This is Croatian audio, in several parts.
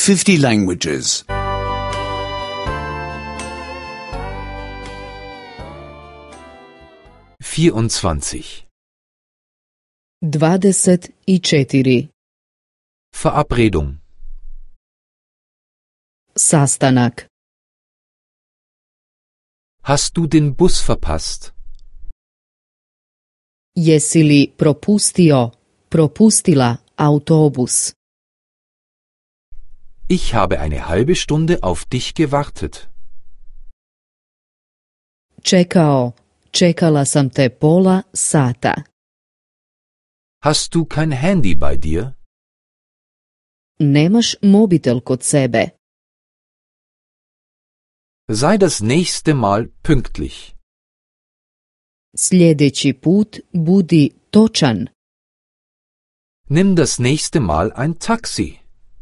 50 languages. 24. 24. Verabredung. Sastanak. Hast du den Bus verpasst? Jesi li propustila autobus? Ich habe eine halbe Stunde auf dich gewartet. Čekala sam te pola sata. Hast du kein Handy bei dir? Nemaš mobitel kod sebe. Sei das nächste Mal pünktlich. Sljedeći put budi točan. Nimm das nächste Mal ein Taxi.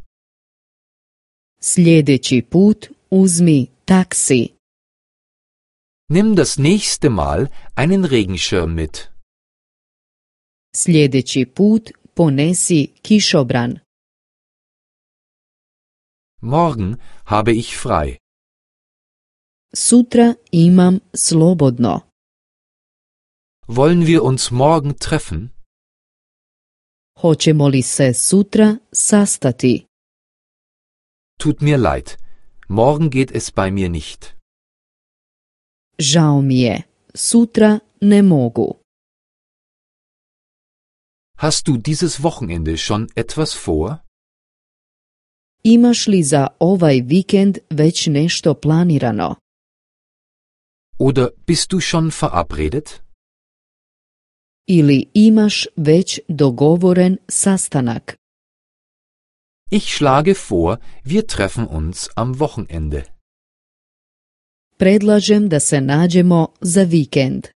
Sljedeći put uzmi taksi. Nimm das nächste Mal einen Regenschirm mit. Sljedeći put ponesi kišobran. Morgen habe ich frei. Sutra imam slobodno. Wollen wir uns morgen treffen? Hoćemo li se sutra sastati? Tut mir leid. Morgen geht es bei mir nicht. Žao mi je, sutra ne mogu. Hast du dieses Wochenende schon etwas vor? Imaš li za ovaj vikend već nešto planirano? Oder bist du schon verabredet? Ili imaš već dogovoren sastanak? Ich schlage vor, wir treffen uns am Wochenende. Predlažem da se nađemo za vikend.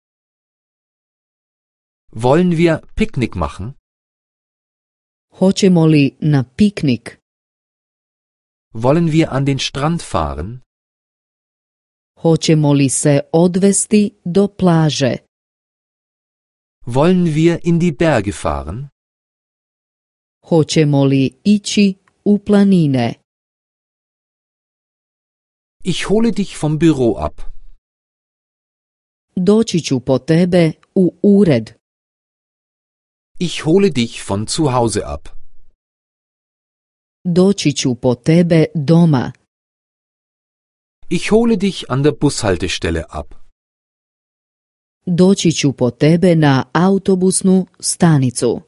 Wollen wir Picknick machen? Hoćemo li na piknik? Wollen wir an den Strand fahren? Hoćemo li se odvesti do plaže? Wollen wir in die Berge fahren? Hoćemo li ići u planine? Ich hole dich vom Büro ab. Doći ću po tebe u ured. Ich hole dich von zu Hause ab. Doći ću po tebe doma. Ich hole dich an der Bushaltestelle ab. Doći ću po tebe na autobusnu stanicu.